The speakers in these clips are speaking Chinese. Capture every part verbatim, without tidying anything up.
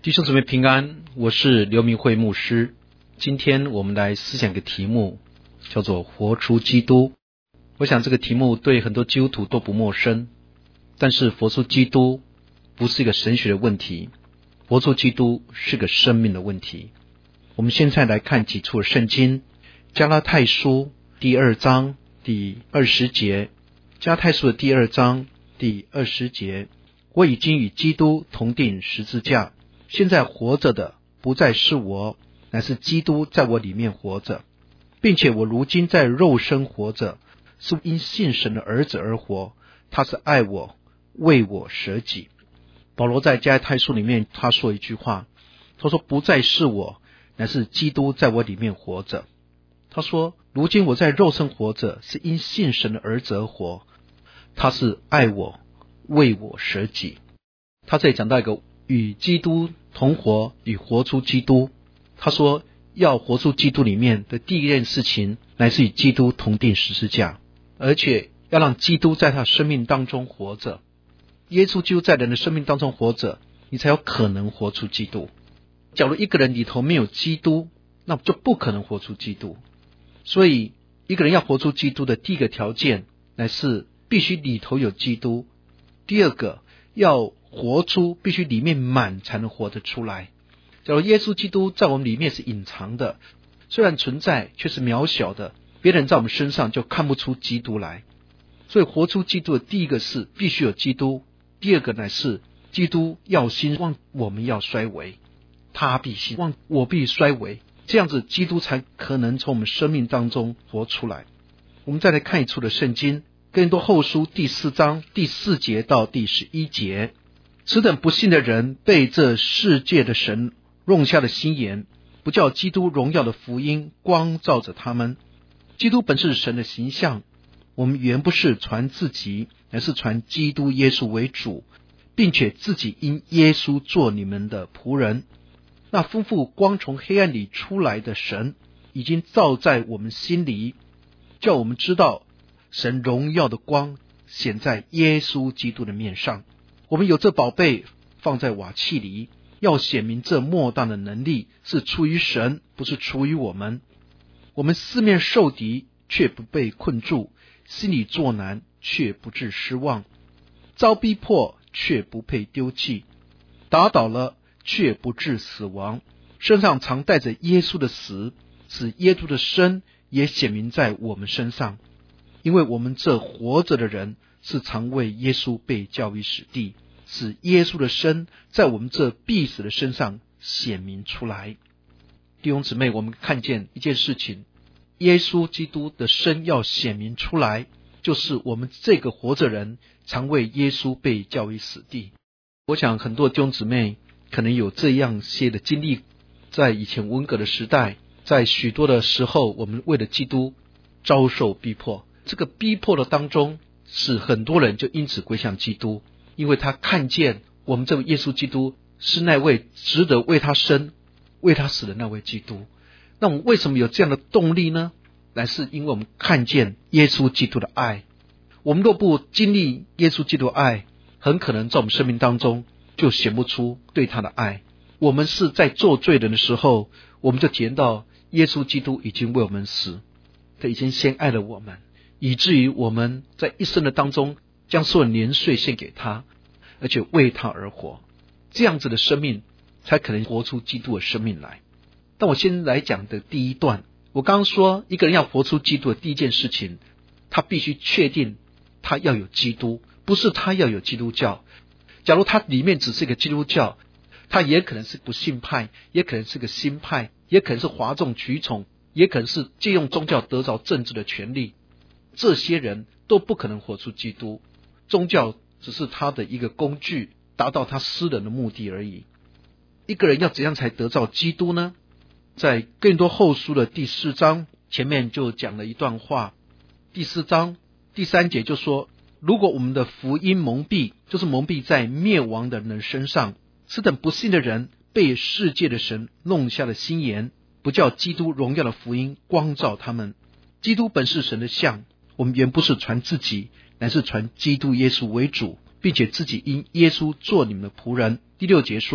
弟兄姊妹平安，我是刘明慧牧师。今天我们来思想一个题目，叫做活出基督。我想这个题目对很多基督徒都不陌生，但是活出基督不是一个神学的问题，活出基督是个生命的问题。我们现在来看几处圣经，加拉太书第二章第二十节，加拉太书的第二章第二十节，我已经与基督同定十字架，现在活着的不再是我，乃是基督在我里面活着，并且我如今在肉身活着，是因信神的儿子而活，他是爱我，为我舍己。保罗在加拉太书里面他说一句话，他说不再是我，乃是基督在我里面活着。他说如今我在肉身活着，是因信神的儿子而活，他是爱我，为我舍己。他这里讲到一个与基督同活与活出基督，他说要活出基督里面的第一件事情，乃是与基督同定十字架，而且要让基督在他生命当中活着。耶稣基督在人的生命当中活着，你才有可能活出基督。假如一个人里头没有基督，那就不可能活出基督。所以一个人要活出基督的第一个条件，乃是必须里头有基督。第二个，要活出必须里面满才能活得出来。假如耶稣基督在我们里面是隐藏的，虽然存在却是渺小的，别人在我们身上就看不出基督来。所以活出基督的第一个是必须有基督，第二个乃是基督要兴旺，我们要衰微，他必兴旺，我必衰微，这样子基督才可能从我们生命当中活出来。我们再来看一处的圣经，哥林多后书第四章第四节到第十一节，此等不信的人被这世界的神弄瞎了心眼，不叫基督荣耀的福音光照着他们。基督本是神的形象，我们原不是传自己，乃是传基督耶稣为主，并且自己因耶稣做你们的仆人。那丰富光从黑暗里出来的神，已经照在我们心里，叫我们知道神荣耀的光显在耶稣基督的面上。我们有这宝贝放在瓦器里，要显明这莫大的能力是出于神，不是出于我们。我们四面受敌，却不被困住，心里作难，却不致失望，遭逼迫，却不被丢弃，打倒了，却不致死亡。身上常带着耶稣的死，使耶稣的生也显明在我们身上。因为我们这活着的人，是常为耶稣被交于死地，使耶稣的生在我们这必死的身上显明出来。弟兄姊妹，我们看见一件事情，耶稣基督的生要显明出来，就是我们这个活着人常为耶稣被交于死地。我想很多弟兄姊妹可能有这样些的经历，在以前文革的时代，在许多的时候，我们为了基督遭受逼迫，这个逼迫的当中，使很多人就因此归向基督，因为他看见我们这位耶稣基督是那位值得为他生为他死的那位基督。那我们为什么有这样的动力呢？乃是因为我们看见耶稣基督的爱。我们若不经历耶稣基督的爱，很可能在我们生命当中就显不出对他的爱。我们是在做罪人的时候，我们就体验到耶稣基督已经为我们死，他已经先爱了我们，以至于我们在一生的当中将所有年岁献给他，而且为他而活。这样子的生命才可能活出基督的生命来。但我先来讲的第一段，我刚刚说一个人要活出基督的第一件事情，他必须确定他要有基督，不是他要有基督教。假如他里面只是一个基督教，他也可能是不信派，也可能是个新派，也可能是哗众取宠，也可能是借用宗教得着政治的权利。这些人都不可能活出基督，宗教只是他的一个工具，达到他私人的目的而已。一个人要怎样才得到基督呢？在哥林多后书的第四章前面就讲了一段话，第四章第三节就说，如果我们的福音蒙蔽，就是蒙蔽在灭亡的人身上，此等不信的人被世界的神弄瞎了心眼，不叫基督荣耀的福音光照他们。基督本是神的像，我们原不是传自己，乃是传基督耶稣为主，并且自己因耶稣做你们的仆人。第六节说，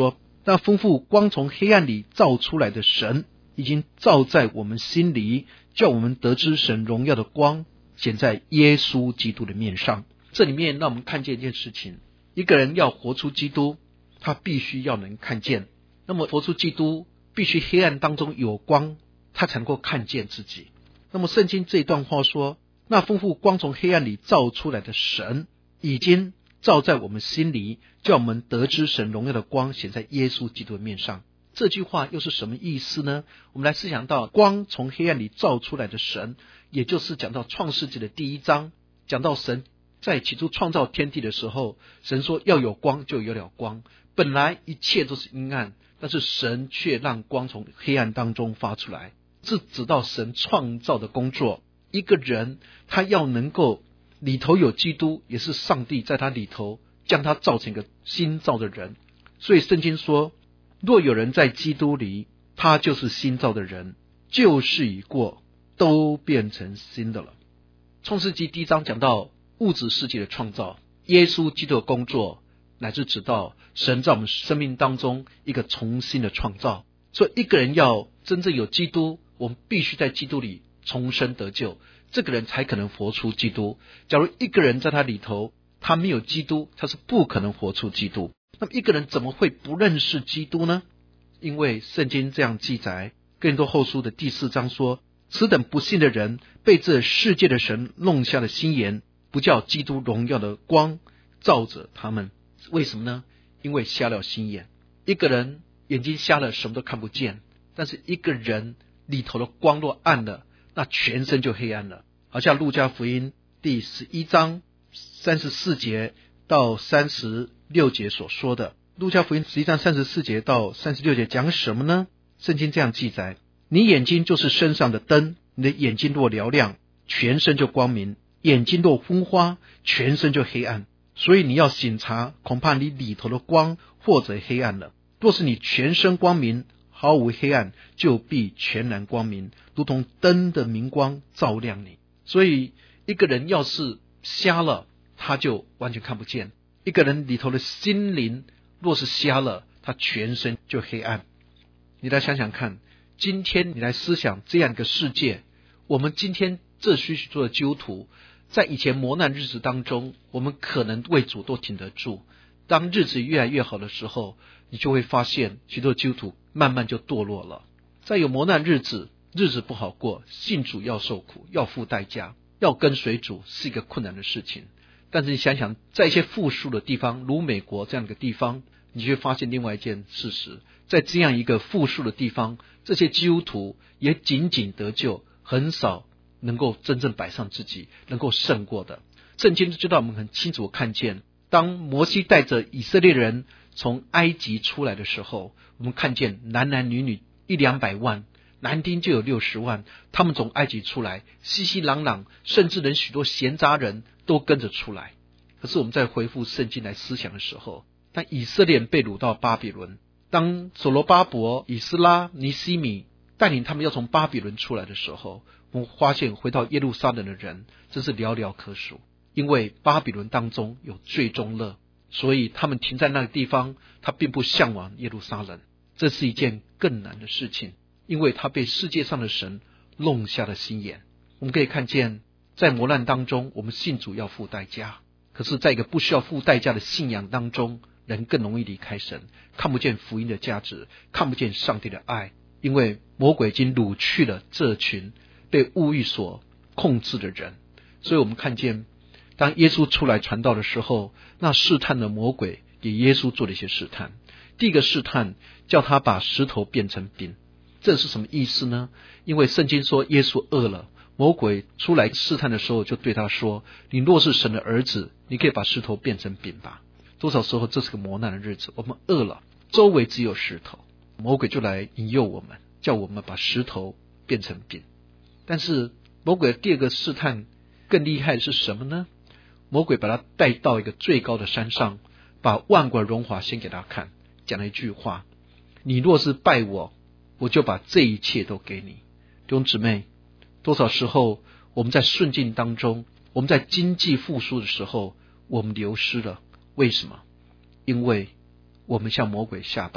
那丰富光从黑暗里照出来的神，已经照在我们心里，叫我们得知神荣耀的光显在耶稣基督的面上。这里面让我们看见一件事情，一个人要活出基督，他必须要能看见。那么活出基督，必须黑暗当中有光，他才能够看见自己。那么圣经这一段话说，那丰富光从黑暗里照出来的神，已经照在我们心里，叫我们得知神荣耀的光显在耶稣基督的面上。这句话又是什么意思呢？我们来思想到光从黑暗里照出来的神，也就是讲到创世纪的第一章，讲到神在起初创造天地的时候，神说要有光，就有了光。本来一切都是阴暗，但是神却让光从黑暗当中发出来。这指到神创造的工作，一个人他要能够里头有基督，也是上帝在他里头将他造成一个新造的人。所以圣经说，若有人在基督里，他就是新造的人，旧事已过，都变成新的了。创世纪第一章讲到物质世界的创造，耶稣基督的工作，乃至指到神在我们生命当中一个重新的创造。所以一个人要真正有基督，我们必须在基督里重生得救，这个人才可能活出基督。假如一个人在他里头他没有基督，他是不可能活出基督。那么一个人怎么会不认识基督呢？因为圣经这样记载，哥林多后书的第四章说，此等不信的人被这世界的神弄瞎了心眼，不叫基督荣耀的光照着他们。为什么呢？因为瞎了心眼。一个人眼睛瞎了，什么都看不见，但是一个人里头的光若暗了，那全身就黑暗了。好像路加福音第十一章三十四节到三十六节所说的。路加福音十一章三十四节到三十六节讲什么呢？圣经这样记载，你眼睛就是身上的灯，你的眼睛若嘹亮，全身就光明；眼睛若昏花，全身就黑暗。所以你要省察，恐怕你里头的光或者黑暗了。若是你全身光明，毫无黑暗，就必全然光明，如同灯的明光照亮你。所以一个人要是瞎了，他就完全看不见。一个人里头的心灵若是瞎了，他全身就黑暗。你来想想看，今天你来思想这样一个世界，我们今天这许许多的基督徒，在以前磨难日子当中，我们可能为主都挺得住。当日子越来越好的时候，你就会发现许多基督徒慢慢就堕落了。在有磨难日子，日子不好过，信主要受苦，要付代价，要跟随主是一个困难的事情。但是你想想，在一些富庶的地方，如美国这样一个地方，你就会发现另外一件事实，在这样一个富庶的地方，这些基督徒也仅仅得救，很少能够真正摆上自己，能够胜过的。圣经就让我们很清楚看见，当摩西带着以色列人从埃及出来的时候，我们看见男男女女一两百万，男丁就有六十万，他们从埃及出来，熙熙攘攘，甚至连许多闲杂人都跟着出来。可是我们在回复圣经来思想的时候，当以色列人被掳到巴比伦，当所罗巴伯、以斯拉、尼西米带领他们要从巴比伦出来的时候，我们发现回到耶路撒冷的人真是寥寥可数。因为巴比伦当中有罪中乐，所以他们停在那个地方，他并不向往耶路撒冷。这是一件更难的事情，因为他被世界上的神弄瞎了心眼。我们可以看见，在磨难当中，我们信主要付代价，可是在一个不需要付代价的信仰当中，人更容易离开神，看不见福音的价值，看不见上帝的爱，因为魔鬼已经掳去了这群被物欲所控制的人。所以我们看见，当耶稣出来传道的时候，那试探的魔鬼给耶稣做了一些试探。第一个试探叫他把石头变成饼，这是什么意思呢？因为圣经说耶稣饿了，魔鬼出来试探的时候就对他说，你若是神的儿子，你可以把石头变成饼吧。多少时候这是个磨难的日子，我们饿了，周围只有石头，魔鬼就来引诱我们，叫我们把石头变成饼。但是魔鬼的第二个试探更厉害的是什么呢？魔鬼把他带到一个最高的山上，把万国荣华先给他看，讲了一句话，你若是拜我，我就把这一切都给你。弟兄姊妹，多少时候我们在顺境当中，我们在经济复苏的时候，我们流失了。为什么？因为我们向魔鬼下拜，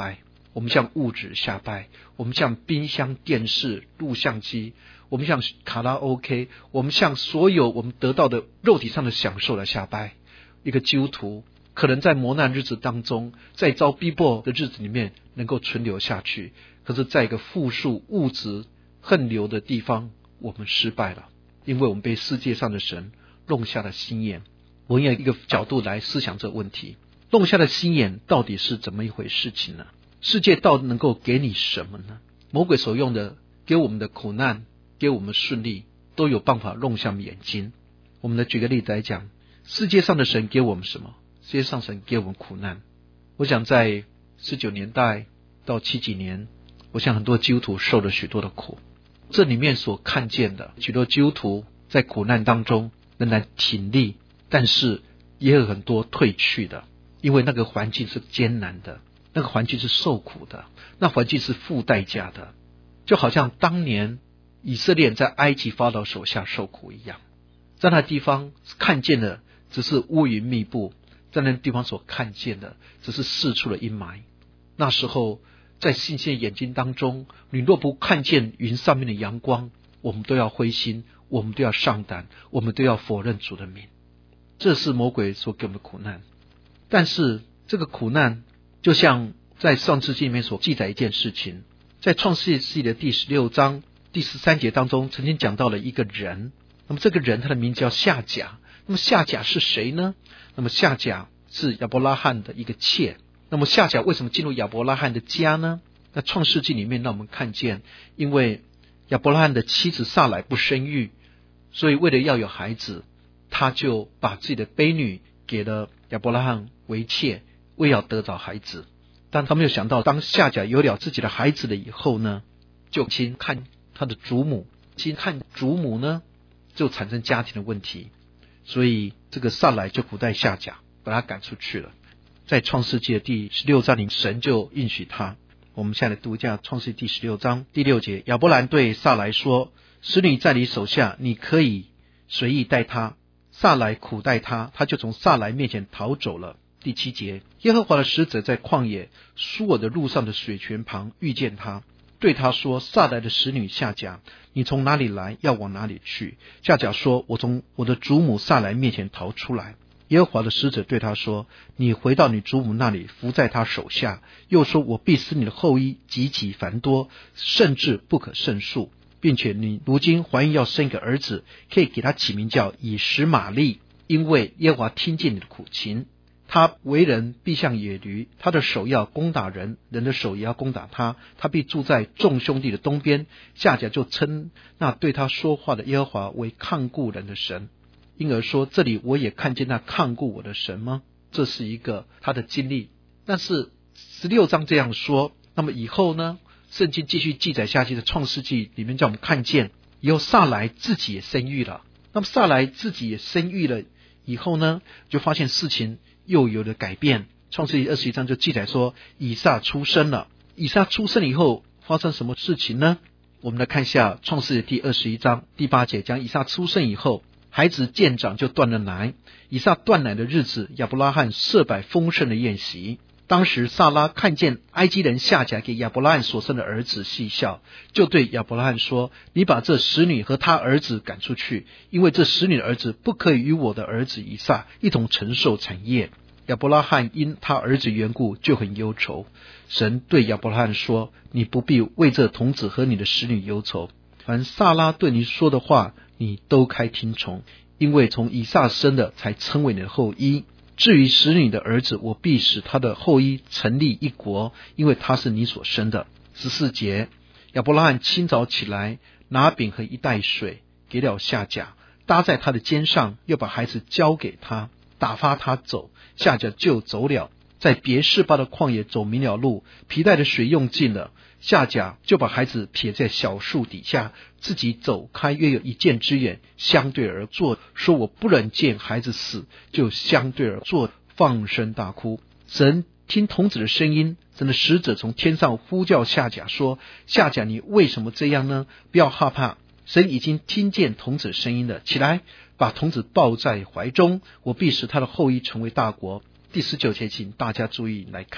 我们向物质下拜，我们向冰箱、电视、录像机，我们向卡拉 OK， 我们向所有我们得到的肉体上的享受来下拜。一个基督徒可能在磨难日子当中，在遭逼迫的日子里面能够存留下去，可是在一个富庶物质横流的地方，我们失败了，因为我们被世界上的神弄瞎了心眼。我们要一个角度来思想这个问题，弄瞎的心眼到底是怎么一回事情呢？世界到底能够给你什么呢？魔鬼所用的给我们的苦难，给我们顺利，都有办法弄瞎眼睛。我们来举个例子来讲，世界上的神给我们什么？世界上神给我们苦难。我想在十九年代到七几年，我想很多基督徒受了许多的苦，这里面所看见的许多基督徒在苦难当中仍然挺立，但是也有很多退去的，因为那个环境是艰难的，那个环境是受苦的，那环境是付代价的，就好像当年以色列在埃及法老手下受苦一样。在那地方看见的只是乌云密布，在那地方所看见的只是四处的阴霾。那时候在信心的眼睛当中，你若不看见云上面的阳光，我们都要灰心，我们都要上胆，我们都要否认主的名。这是魔鬼所给我们的苦难。但是这个苦难就像在创世纪里面所记载一件事情，在创世纪的第十六章第十三节当中曾经讲到了一个人，那么这个人他的名字叫夏甲。那么夏甲是谁呢？那么夏甲是亚伯拉罕的一个妾。那么夏甲为什么进入亚伯拉罕的家呢？那创世纪里面让我们看见，因为亚伯拉罕的妻子撒莱不生育，所以为了要有孩子，他就把自己的婢女给了亚伯拉罕为妾，为要得着孩子。但他没有想到，当夏甲有了自己的孩子了以后呢，就亲看他的祖母，亲看祖母呢，就产生家庭的问题，所以这个撒莱就苦待夏甲，把他赶出去了。在创世纪的第十六章里，神就应许他。我们现在来读一下创世纪第十六章第六节，亚伯兰对撒莱说，使女在你手下，你可以随意待她。撒莱苦待他，他就从撒莱面前逃走了。第七节，耶和华的使者在旷野苏尔的路上的水泉旁遇见他，对他说，撒莱的使女夏甲，你从哪里来，要往哪里去？夏甲说，我从我的祖母撒莱面前逃出来。耶和华的使者对他说，你回到你祖母那里，伏在他手下，又说，我必使你的后裔极其繁多，甚至不可胜数，并且你如今怀孕要生一个儿子，可以给他起名叫以实玛利，因为耶和华听见你的苦情。他为人必像野驴，他的手要攻打人，人的手也要攻打他，他必住在众兄弟的东边。夏甲就称那对他说话的耶和华为看顾人的神，因而说，这里我也看见那看顾我的神吗？这是一个他的经历。但是十六章这样说，那么以后呢，圣经继续记载下去的创世纪里面叫我们看见，以后撒莱自己也生育了。那么撒莱自己也生育了以后呢，就发现事情又有了改变。创世纪二十一章就记载说，以撒出生了。以撒出生以后发生什么事情呢？我们来看一下创世纪第二十一章第八节，讲以撒出生以后，孩子渐长就断了奶。以撒断奶的日子，亚伯拉罕设摆丰盛的宴席。当时撒拉看见埃及人夏甲给亚伯拉罕所生的儿子戏笑，就对亚伯拉罕说，你把这使女和他儿子赶出去，因为这使女的儿子不可以与我的儿子以撒一同承受产业。亚伯拉罕因他儿子缘故就很忧愁。神对亚伯拉罕说，你不必为这童子和你的使女忧愁，凡撒拉对你说的话，你都该听从，因为从以撒生的才称为你的后裔。至于使女的儿子，我必使他的后裔成立一国，因为他是你所生的。十四节，亚伯拉罕清早起来，拿饼和一袋水给了夏甲，搭在他的肩上，又把孩子交给他，打发他走。夏甲就走了，在别是巴的旷野走明了路，皮带的水用尽了。夏甲就把孩子撇在小树底下，自己走开约有一箭之远，相对而坐，说我不忍见孩子死，就相对而坐，放声大哭。神听童子的声音，神的使者从天上呼叫夏甲说，夏甲，你为什么这样呢？不要害怕，神已经听见童子的声音了，起来，把童子抱在怀中，我必使他的后裔成为大国。第十九节，请大家注意来看，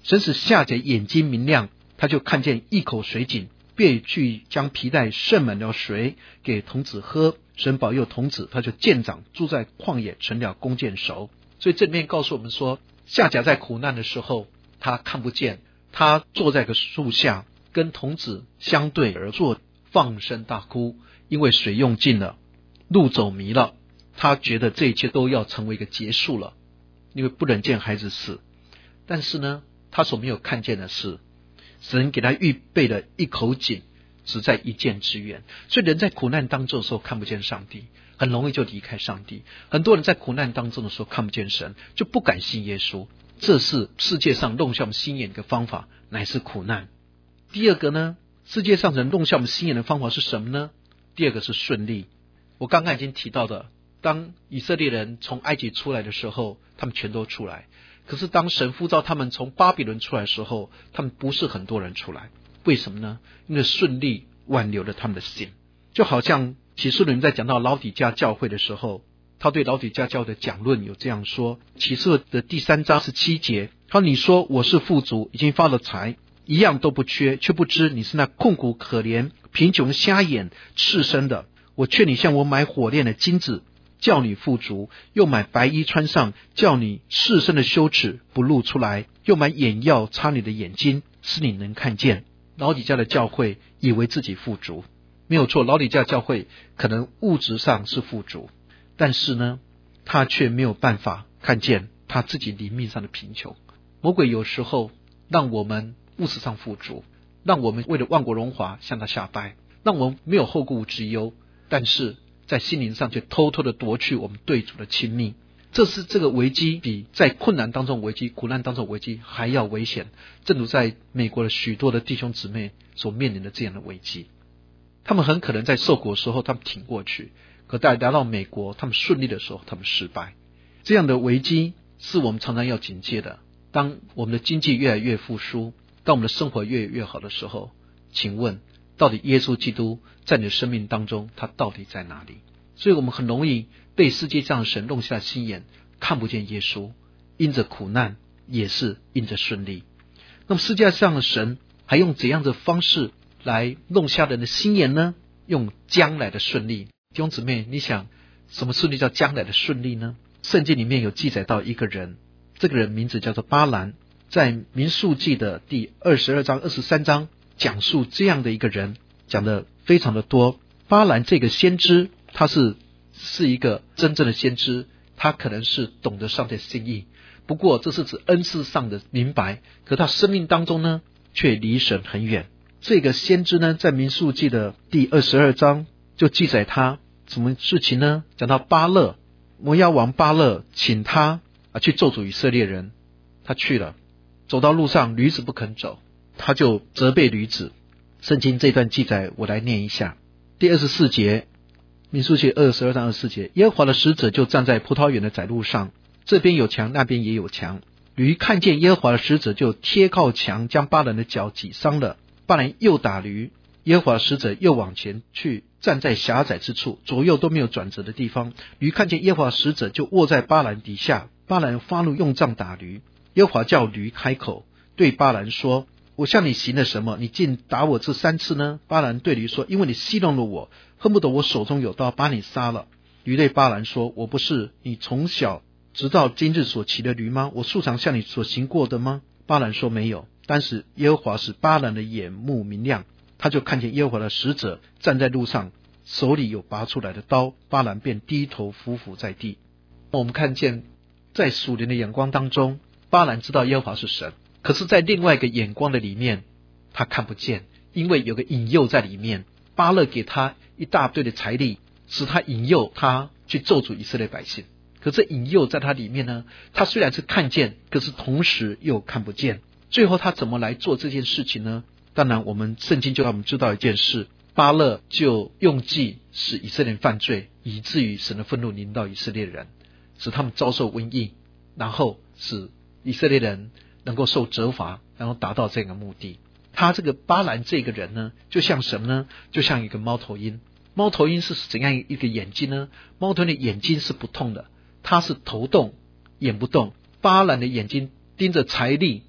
神使夏甲眼睛明亮，他就看见一口水井，便去将皮带盛满了水给童子喝。神保佑童子，他就渐长，住在旷野，成了弓箭手。所以这里面告诉我们说，夏甲在苦难的时候他看不见，他坐在个树下跟童子相对而坐，放声大哭，因为水用尽了，路走迷了，他觉得这一切都要成为一个结束了，因为不忍见孩子死。但是呢，他所没有看见的是，神给他预备了一口井，只在一箭之远。所以人在苦难当中的时候看不见上帝，很容易就离开上帝。很多人在苦难当中的时候看不见神，就不敢信耶稣。这是世界上弄瞎我们心眼的方法，乃是苦难。第二个呢，世界上人弄瞎我们心眼的方法是什么呢？第二个是顺利。我刚刚已经提到的，当以色列人从埃及出来的时候，他们全都出来。可是当神呼召他们从巴比伦出来的时候，他们不是很多人出来。为什么呢？因为顺利挽留了他们的心。就好像启示录在讲到老底嘉教会的时候，他对老底嘉教会的讲论有这样说，启示录的第三章十七节，他说：你说我是富足，已经发了财，一样都不缺，却不知你是那困苦可怜、贫穷瞎眼赤身的。我劝你向我买火炼的金子，叫你富足，又买白衣穿上，叫你赤身的羞耻不露出来，又买眼药擦你的眼睛，使你能看见。老底嘉的教会以为自己富足，没有错，老底嘉教会可能物质上是富足，但是呢，他却没有办法看见他自己灵命上的贫穷。魔鬼有时候让我们物质上富足，让我们为了万国荣华向他下拜，让我们没有后顾之忧，但是在心灵上却偷偷的夺去我们对主的亲密。这是这个危机比在困难当中危机、苦难当中危机还要危险。正如在美国的许多的弟兄姊妹所面临的这样的危机，他们很可能在受苦的时候他们挺过去，可在来到美国他们顺利的时候他们失败。这样的危机是我们常常要警戒的。当我们的经济越来越复苏，当我们的生活越来越好的时候，请问到底耶稣基督在你的生命当中他到底在哪里？所以我们很容易被世界上的神弄瞎心眼，看不见耶稣，因着苦难也是因着顺利。那么世界上的神还用怎样的方式来弄瞎人的心眼呢？用将来的顺利。弟兄姊妹，你想什么顺利叫将来的顺利呢？圣经里面有记载到一个人，这个人名字叫做巴兰，在民数记的第二十二章二十三章讲述这样的一个人，讲的非常的多。巴兰这个先知，他是是一个真正的先知，他可能是懂得上帝的心意，不过这是指恩赐上的明白，可他生命当中呢却离神很远。这个先知呢，在民数记的第二十二章就记载他什么事情呢？讲到巴勒，摩押王巴勒请他啊去咒诅以色列人，他去了，走到路上驴子不肯走，他就责备驴子。圣经这段记载我来念一下。第二十四节，民数记二十二章二十四节，耶和华的使者就站在葡萄园的窄路上，这边有墙，那边也有墙。驴看见耶和华的使者，就贴靠墙，将巴兰的脚挤伤了。巴兰又打驴，耶和华的使者又往前去，站在狭窄之处，左右都没有转折的地方。驴看见耶和华的使者，就卧在巴兰底下。巴兰发怒，用杖打驴。耶和华叫驴开口，对巴兰说：我向你行了什么？你竟打我这三次呢？巴兰对驴说：因为你戏弄了我，恨不得我手中有刀把你杀了。驴对巴兰说：我不是你从小直到今日所骑的驴吗？我素常向你所行过的吗？巴兰说：没有。但是耶和华使巴兰的眼目明亮，他就看见耶和华的使者站在路上，手里有拔出来的刀，巴兰便低头伏伏在地。我们看见在属灵的眼光当中，巴兰知道耶和华是神，可是在另外一个眼光的里面他看不见，因为有个引诱在里面。巴勒给他一大堆的财力，使他引诱他去咒诅以色列百姓，可这引诱在他里面呢，他虽然是看见，可是同时又看不见。最后他怎么来做这件事情呢？当然我们圣经就让我们知道一件事，巴勒就用计使以色列人犯罪，以至于神的愤怒临到以色列人，使他们遭受瘟疫，然后使以色列人能够受责罚，然后达到这个目的。他这个巴兰这个人呢，就像什么呢？就像一个猫头鹰。猫头鹰是怎样一个眼睛呢？猫头鹰的眼睛是不动的，它是头动眼不动。巴兰的眼睛盯着财力，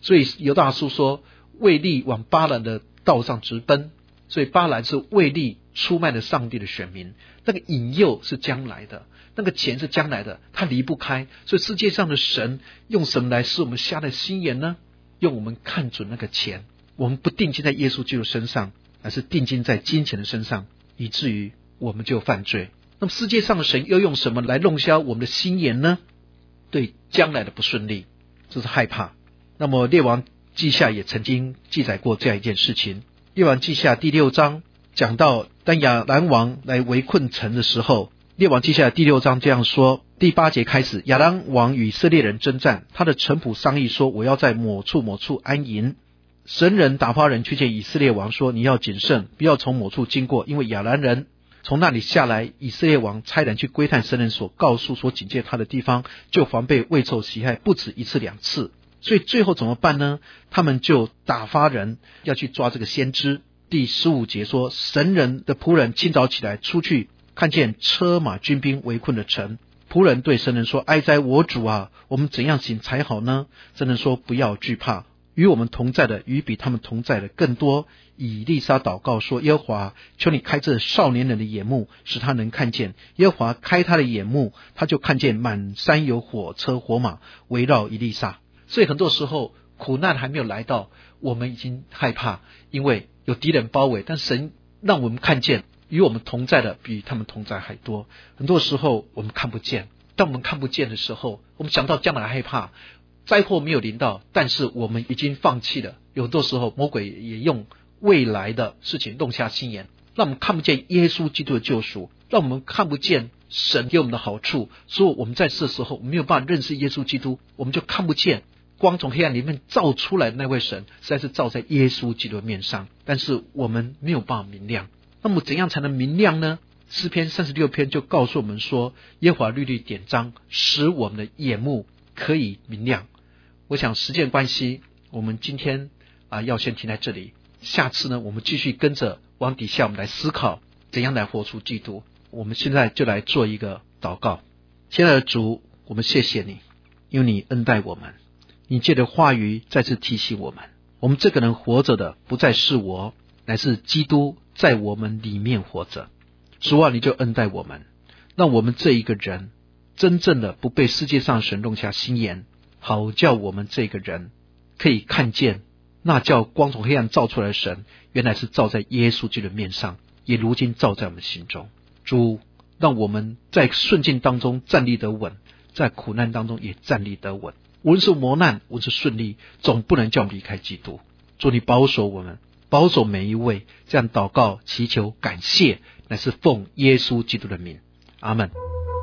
所以犹大书说为利往巴兰的道上直奔，所以巴兰是为利出卖了上帝的选民，那个引诱是将来的，那个钱是将来的，他离不开。所以世界上的神用什么来使我们瞎了心眼呢？用我们看准那个钱，我们不定睛在耶稣基督身上，而是定睛在金钱的身上，以至于我们就犯罪。那么世界上的神又用什么来弄瞎我们的心眼呢？对将来的不顺利，这是害怕。那么列王记下也曾经记载过这样一件事情。列王记下第六章讲到，当亚兰王来围困城的时候，列王记下第六章这样说，第八节开始，亚兰王与以色列人征战，他的臣仆商议说，我要在某处某处安营。神人打发人去见以色列王说，你要谨慎，不要从某处经过，因为亚兰人从那里下来。以色列王差人去窥探神人所告诉所警戒他的地方，就防备未受袭害，不止一次两次。所以最后怎么办呢？他们就打发人要去抓这个先知。第十五节说，神人的仆人清早起来出去，看见车马军兵围困了城。仆人对神人说，哀哉我主啊，我们怎样行才好呢？神人说，不要惧怕，与我们同在的与比他们同在的更多。以利沙祷告说，耶和华，求你开这少年人的眼目，使他能看见。耶和华开他的眼目，他就看见满山有火车火马围绕以利沙。所以很多时候苦难还没有来到，我们已经害怕，因为有敌人包围，但神让我们看见与我们同在的比他们同在还多。很多时候我们看不见，当我们看不见的时候，我们想到将来害怕，灾祸没有临到，但是我们已经放弃了。有很多时候魔鬼也用未来的事情弄瞎心眼，让我们看不见耶稣基督的救赎，让我们看不见神给我们的好处。所以我们在世的时候没有办法认识耶稣基督，我们就看不见光从黑暗里面照出来的那位神，实在是照在耶稣基督的面上，但是我们没有办法明亮。那么怎样才能明亮呢？诗篇三十六篇就告诉我们说，耶和华律例典章，使我们的眼目可以明亮。我想时间关系，我们今天啊要先停在这里。下次呢，我们继续跟着往底下我们来思考怎样来活出基督。我们现在就来做一个祷告。亲爱的主，我们谢谢你，因为你恩待我们，你借着话语再次提醒我们，我们这个人活着的不再是我，乃是基督在我们里面活着。主啊，你就恩待我们，让我们这一个人真正的不被世界上神弄瞎心眼，好叫我们这个人可以看见那叫光从黑暗照出来的神，原来是照在耶稣基督的面上，也如今照在我们心中。主，让我们在顺境当中站立得稳，在苦难当中也站立得稳。无论是磨难，无论是顺利，总不能叫我们离开基督。主，你保守我们，保守每一位。这样祷告祈求感谢，乃是奉耶稣基督的名，阿们。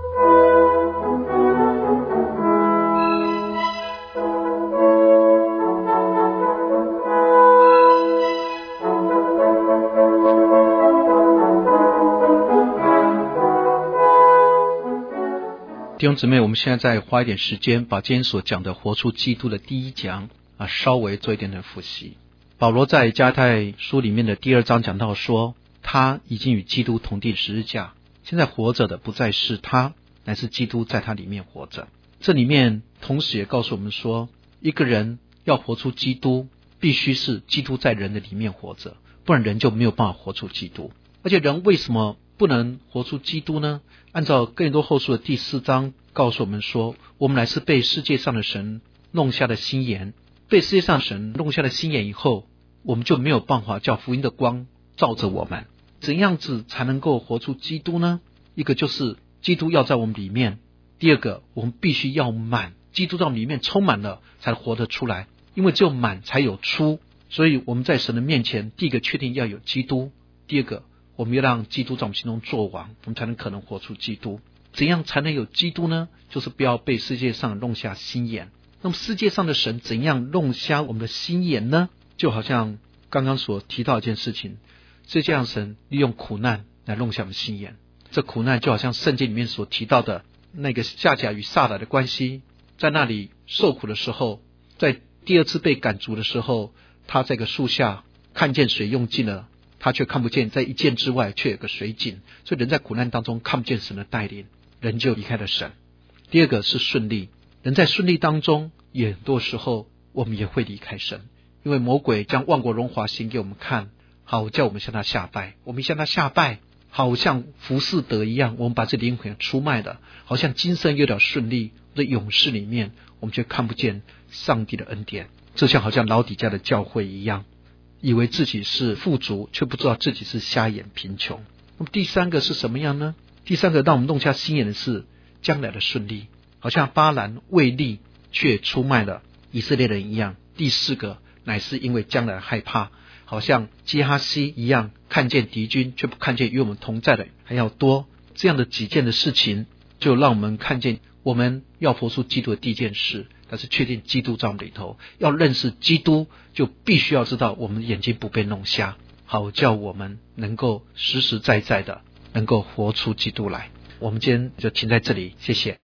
弟兄姊妹，我们现在再花一点时间，把今天所讲的活出基督的第一讲啊，稍微做一点点复习。保罗在加拉太书里面的第二章讲到说，他已经与基督同定十字架，现在活着的不再是他，乃是基督在他里面活着。这里面同时也告诉我们说，一个人要活出基督，必须是基督在人的里面活着，不然人就没有办法活出基督。而且人为什么不能活出基督呢？按照哥林多后书的第四章告诉我们说，我们乃是被世界上的神弄瞎的心眼，被世界上神弄瞎的心眼以后，我们就没有办法叫福音的光照着我们。怎样子才能够活出基督呢？一个就是基督要在我们里面，第二个我们必须要满，基督在我们里面充满了才活得出来，因为只有满才有出。所以我们在神的面前，第一个确定要有基督，第二个我们要让基督在我们心中作王，我们才能可能活出基督。怎样才能有基督呢？就是不要被世界上弄瞎心眼。那么世界上的神怎样弄瞎我们的心眼呢？就好像刚刚所提到一件事情，世界上神利用苦难来弄瞎我们心眼。这苦难就好像圣经里面所提到的那个夏甲与撒拉的关系，在那里受苦的时候，在第二次被赶逐的时候，他在个树下看见水用尽了，他却看不见在一箭之外却有个水井。所以人在苦难当中看不见神的带领，人就离开了神。第二个是顺利，人在顺利当中也很多时候我们也会离开神，因为魔鬼将万国荣华行给我们看，好叫我们向他下拜。我们向他下拜，好像浮士德一样，我们把这灵魂出卖了，好像今生有点顺利的勇士里面，我们却看不见上帝的恩典。就像好像老底嘉的教会一样，以为自己是富足，却不知道自己是瞎眼贫穷。那么第三个是什么样呢？第三个让我们弄瞎心眼的是将来的顺利，好像巴兰为利却出卖了以色列人一样。第四个乃是因为将来的害怕，好像基哈西一样，看见敌军却不看见与我们同在的还要多。这样的几件的事情，就让我们看见我们要活出基督的第一件事，但是确定基督在我们里头，要认识基督，就必须要知道我们的眼睛不被弄瞎，好叫我们能够实实在在的能够活出基督来。我们今天就停在这里，谢谢。